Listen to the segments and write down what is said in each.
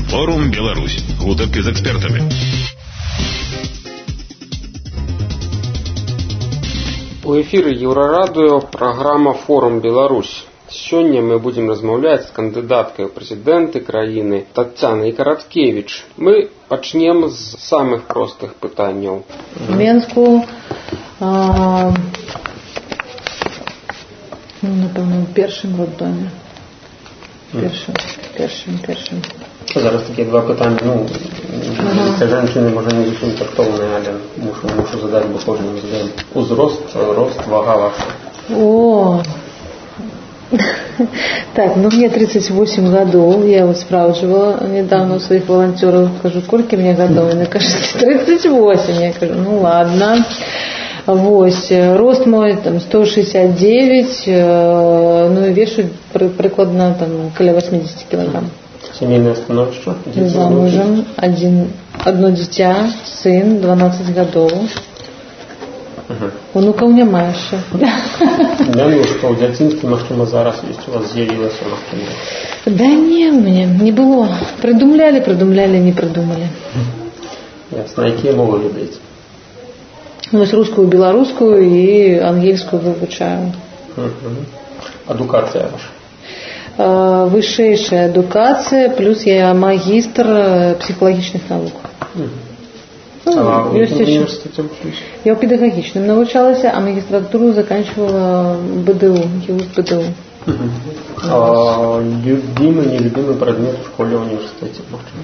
Форум Беларусь. Гутарки з экспертамі. У эфіры Еўрарадыё праграма «Форум Беларусь». Сёння мы будем размаўляць з кандыдаткай у прэзідэнты краіны Таццянай Караткевіч. Мы пачнем з самых простых пытанняў. В Менску, напэўна, у першым роддоме. Першым. Зараз такія два пытання. Для женщины, может, не зусім тактовные, але мушу задать, бо кожен не задаем. Узрост, рост, вага ваша. О, так, мне 38 годов, я вот спрашивала недавно у своих волонтеров, скажу, сколько мне годов, они кажется 38, я говорю, ну ладно. Рост мой там 169, ну и вешу прикладно там около 80 килограмм. Семейное становище? Замужем, одно дитя, сын, 12 годов. Онука у меня Маша. Немножко у дзяцінстве, магчыма, зараз есть у вас з'явілася, магчыма. Да не, у меня не было. Придумляли, не придумали. Ясно. Якія мовы любите? Русскую, белорусскую и ангельскую вывучаю. Адукація ваша? Высшая адукация, плюс я магистр психологичных наук. А в якім університеті вчились? Я в педагогичном навчалась, а магистратуру заканчивала БДУ, ГИУС БДУ. А любимый, нелюбимый предмет в школе, в университете?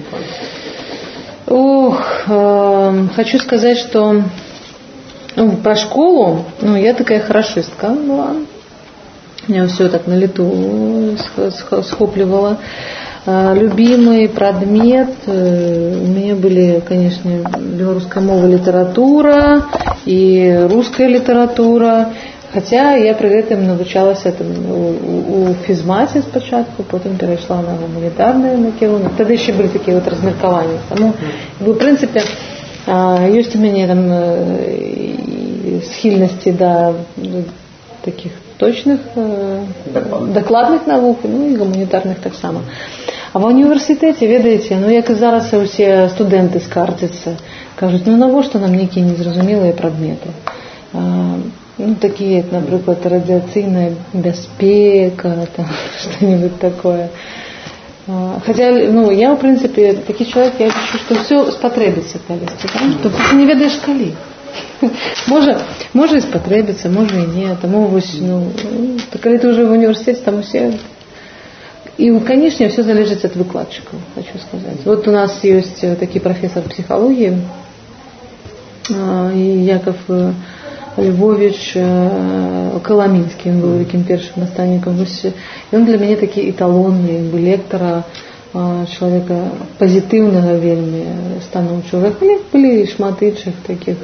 Хочу сказать, что про школу, я такая хорошистка была. Меня все так на лету схопливало. Любимый предмет у меня были, конечно, белорусская мова, литература и русская литература. Хотя я при этом навчалась у фізматі спочатку, потім перейшла на гуманітарний накірунок. Тоді ще були такі розміркування. Тому, в принципі, є у мене там схильності до таких точных, докладных наук, и гуманитарных так само. А в університеті, ведаєте, як і зараз усі студенти скаржаться, кажуть, навіщо нам які незрозумілі предмети. Такі, як, наприклад, радіаційна безпека, там, что-нибудь такое. Хотя, я, в принципе, такий чоловік, я пишу, що все спотребиться колись, потому что ти не ведаєш коли. Може і спотребиться, може і ні. Тому ось, коли ти вже в університеті, там усі. И, конечно, все залежит от выкладчиков, хочу сказать. Вот у нас есть такой профессор психологии, Яков Львович Коломинский, он был таким первым наставником. И он для меня такой эталонный лектора, человека позитивного вельми становчого. Были шматы інших таких.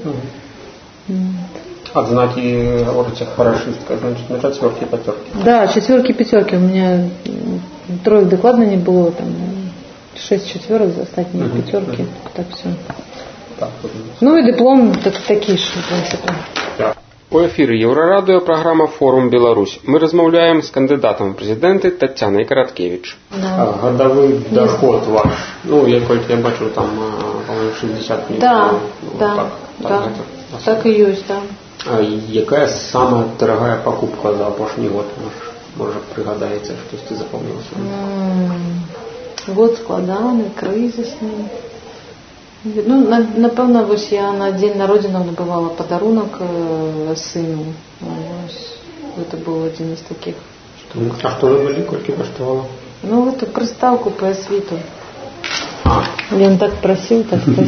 Знаки, говорите, хорошистка, значит, на четверки, пятерки. Да, четверки, пятерки. У меня троек докладно не было, там 6 четверок, остальные пятерки, так все. Так, и диплом такий ж, в принципе. У ефірі Єврарадіо програма «Форум Беларусь». Ми розмовляємо з кандидатом у президенти Таццяною Караткевіч. Годовий доход ваш, я тільки бачу, там, по-моєму, 60 мільйонів. Так і є, так. А яка самая дорогая покупка за прошлый год? Может, пригадається, щось ти запомнилося? Год складаний, кризисний. Напевно, ось я на день народження набивала подарунок сину. Це був один із таких штук. А що ви були, скільки коштувало? Эту приставку по освіту. Він так просив.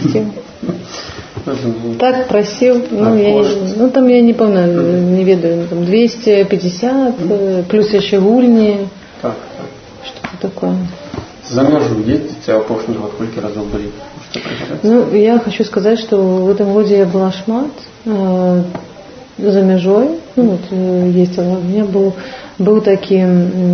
Так просил, там я не помню, не ведаю, там 250, плюс еще гульни. Так. Что-то такое. За межу ездите, а прошлый год сколько разов были? Я хочу сказать, что в этом году я была шмат за межой, ездила. У меня был такой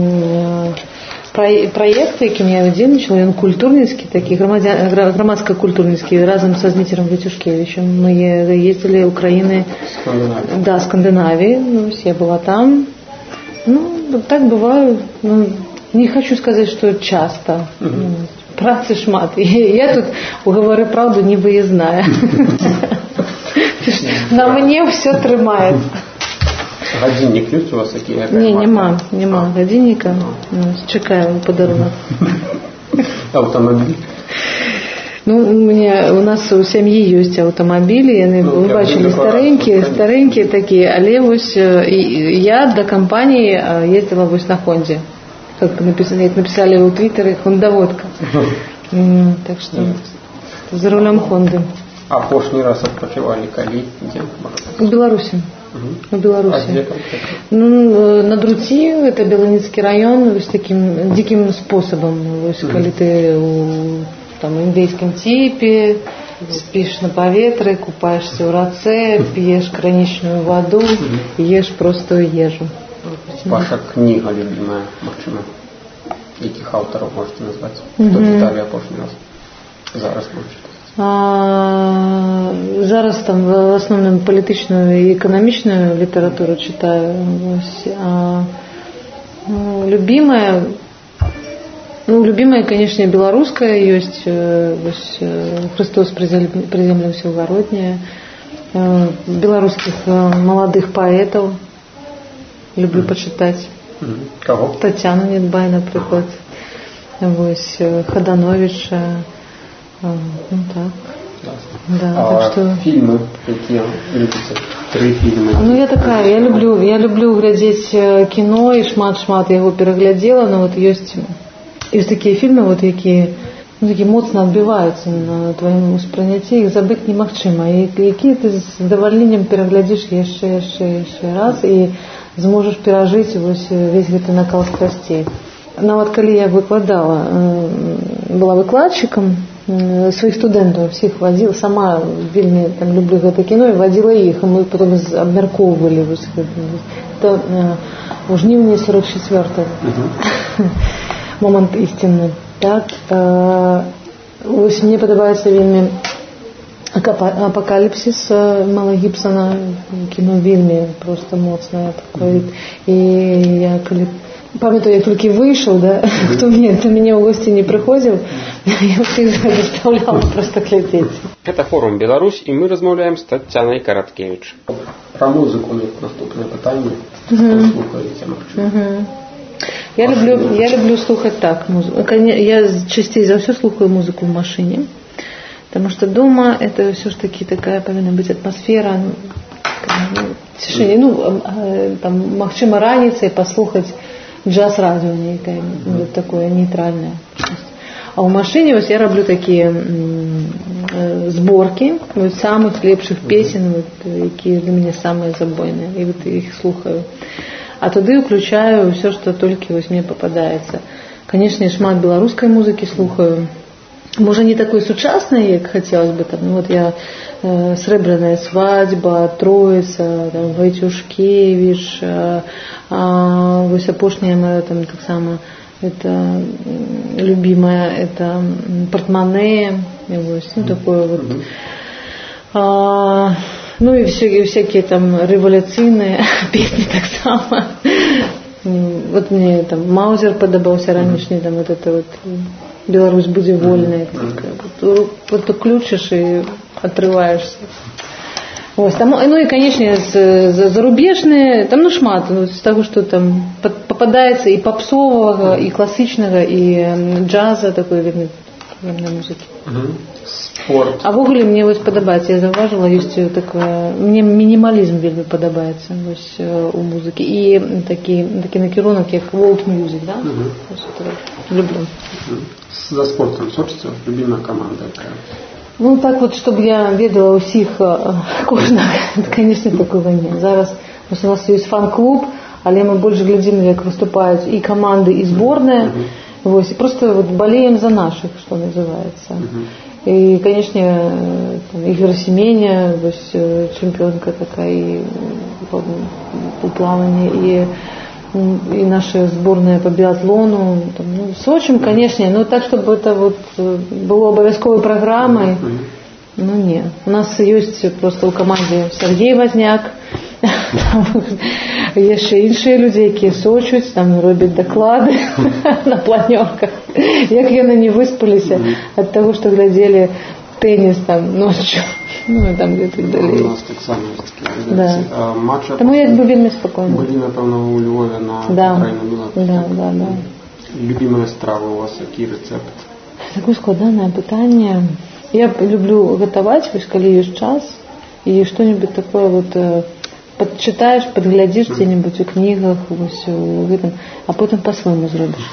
проект, яким я удзельнічала, ён культурніцкі, такі грамадска-культурніцкі, разом со Зміцером Вітюшкевичем. Мы ездили в Украины, Скандинавии, я была там. Так бываю, не хочу сказать, что часто. працы шмат. І я тут угавары праўду не выязная. На мне все трымаецца. Гадзіннік ёсць у вас якія? Не, няма гадзінніка. Чакаем падарунак. Аўтамабіль? У нас у сям'і ёсць аўтамабілі, яны вы бачылі старэнькія такія, але вось я да кампаніі ездила вось на Хонде. Як написали у Твиттере, хондаводка. Так что за рулем Хонды. Апошні раз адпачывалі калі? Дзе? У Беларусі. А дзе на Друці, это Беланіцкі раён, вось таким диким способом. Вось калі ты у індыйскім ціпе, спіш на паветры, купаешься ў рацэ, п'еш гранічную ваду, еш простую ежу. Ваша кніга любимая, магчыма, якіх аўтараў можете назваць? Хто чыталі апошні раз? Зараз можете. Зараз там в основном палітычную і эканамічную літаратуру читаю. Любимая, конечно, беларуская ёсць. Христос приземлился в Городне. Беларускіх маладых паэтаў люблю почитать. Кого? Татьяну Недбай, например. Ходановича. Так. Да, так что... Фильмы какие любите? 3 фильмы. Я такая, я люблю глядеть кино и шмат я его переглядела, но вот есть такие фильмы, вот якія моцна адбіваюцца на твоем успрыняцці, іх забыць немагчыма. І якія ты з задавальненнем пераглядзіш яшчэ раз і зможаш перажыць весь гэты накал страсцей. Нават калі я выкладала, была выкладчыкам, своих студэнтаў всіх вадзіла, сама вельмі люблю гэта кіно і вадзіла іх, і мы потом абмяркоўвалі это у жніўні 44-го момант ісціны. Так, мне падабаецца вельмі Апокаліпсіс Мела Гібсона, кіно вельмі просто моцнае такое. І я калі памятаю, я толькі выйшаў, да, хто мяне ў госці не прыходзіў, я ўсіх заставляла просто глядзець. Это форум Беларусь, і мы размаўляем з Таццянай Караткевіч. Пра музыку наступнае пытанне. Што слухаеце, магчыма? Я люблю слухать так музыку. Я частей за все слухаю музыку в машине, потому что дома это все ж таки такая повинна быть атмосфера, тишине. Там магчыма раніцай послухать джаз-радио некое, такое нейтральное. А в машине я роблю такие сборки самых лепших песен, которые для меня самые забойные, и их слухаю. А туды включаю все, что только мне попадается. Конечно, я шмат беларускай музыкі слухаю. Можа, не такой сучаснай, як хотелось бы. Я «Срэбраная свадьба», «Троица», Войтюшкевич, апошняя моя так само, это любимая, это «Портмоне», такое вот. И всякие там революційные песни так само. Вот мне там Маузер подобался ранешний, там вот это вот «Беларусь будзе вольная». Вот ты включишь и отрываешься. Там, и, конечно, зарубежные, там шмат, с того, что там попадается и попсового, и классичного, и джаза, такой видно музыки. Спорт. А ввогуле мне падабаецца, я заўважыла, ёсць такое, мне мінімалізм вельмі падабаецца у музыкі і такі накірунак як world music, да? Люблю. За спортом сочыцца любимая команда якая? Так вот, чтобы я ведала усіх кожнага, конечно, такого нет. Зараз у нас ёсць фан-клуб, але мы больш глядзім, як выступаюць і команды, і зборная. И просто болеем за наших, что называется. И, конечно, Игорь Семеня, чемпионка такая и по плаванию, и наша сборная по биатлону. В Сочи, конечно, так, чтобы это было обовязковой программой. Нет. У нас есть просто у команды Сергей Возняк, Яшчэ іншыя людзі, якія сочуць, там робяць даклады на планёрках, як яны не выспаліся ад таго, што глядзелі тэніс там ноччу. Ну, там где-то далей. У нас так само есть такие редакции. Да. Матча Тому як би вельми спокійно. Были, напевно, у Львові на Україну-Білорусь. Да. Любимая страва у вас, який рецепт? Такое складанное питание. Я люблю готовать, коли есть час, и что-нибудь такое вот подчитаешь, подглядишь где-нибудь в книгах, в этом, а потом по-своему зробишь.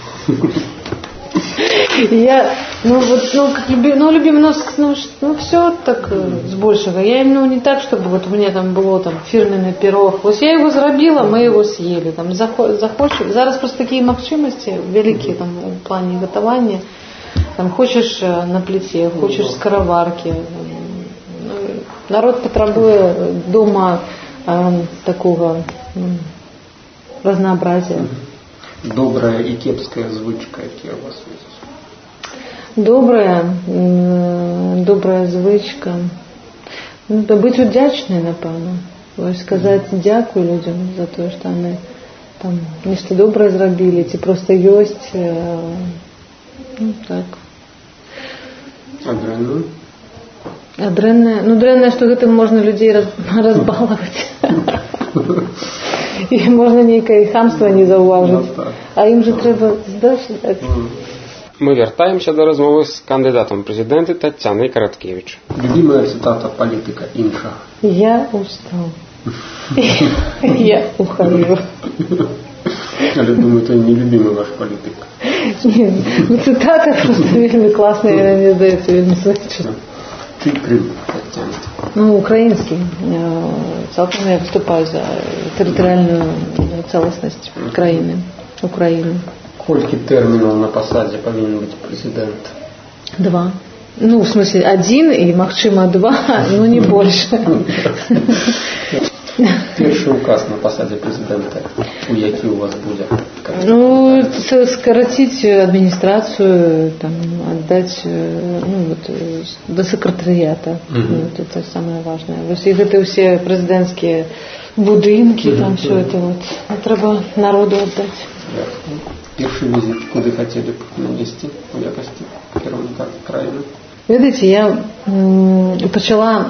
Я, любим, все так с большего. Я именно не так, чтобы вот у меня там было там фирменный пирог. Вот я его зробила, мы его съели. Там захочешь. Зараз просто такие магчимости великие там в плане готования. Там хочешь на плите, хочешь в скороварке. Народ потребує дома такого разнообразия. Добрая и кепская звычка, які у вас є? Добрая звичка. То бути вдячною, напевно. Ось сказати дякую людям за те, що вони там нечто добре зробили, ці просто єсть. Так. А дрэннае? Дрэннае, што гэтым можна людзей разбалаваць. І можна нейкае хамства не заўважыць. А ім жа трэба здаць. Мы вяртаемся до размовы з кандыдатам прэзідэнты Таццянай Караткевіч. Любимая цитата палітыка іншага. Я устал. Я ухожу. Але думаю, это нелюбимый ваш палітык. Нет, цитата просто вельми классная, мне здається, вельми звичайно. Чий Крым, Таццяна? Украинский. Целиком я выступаю за территориальную целостность Украины. Колькі тэрмінаў на пасадзе павінен быць прэзідэнт? 2. В смысле 1 и, магчыма, 2, но не больше. Першы указ на пасадзе прэзідэнта, у які у вас будзе? Скоротить администрацию, отдать до секретариата. Это самое важное. И это все президентские будинки, там все это треба народу отдать. Перший візит, куди хотіли б нанести у якості керівника країни? Видите, я почала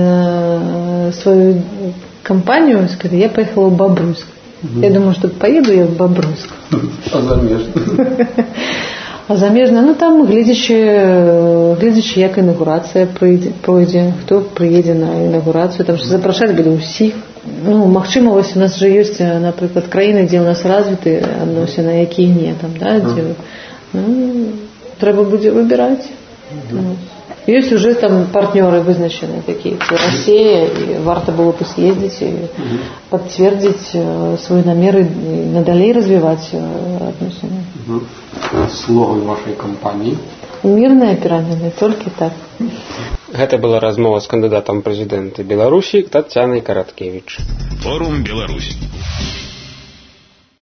свою кампанию, я поехала в Бобруйск. Я думаю, что поеду я в Бобруйск. А замежно? А замежно, там глядячи, як інаугурація пройде, хто приїде на інаугурацію, там що запрошати буде усіх. Магчыма, у нас же есть, например, краины, где у нас развиты отношения, а какие нет, где треба будет выбирать. Есть уже там партнеры вызначены такие, Россия, и варто было бы съездить и подтвердить свои намеры и надалей развивать отношения. Слоган вашей кампании? Мирная пирамида, только так. Гэта была размова з кандыдатам прэзідэнта Беларусі Таццянай Караткевіч. Форум Беларусь.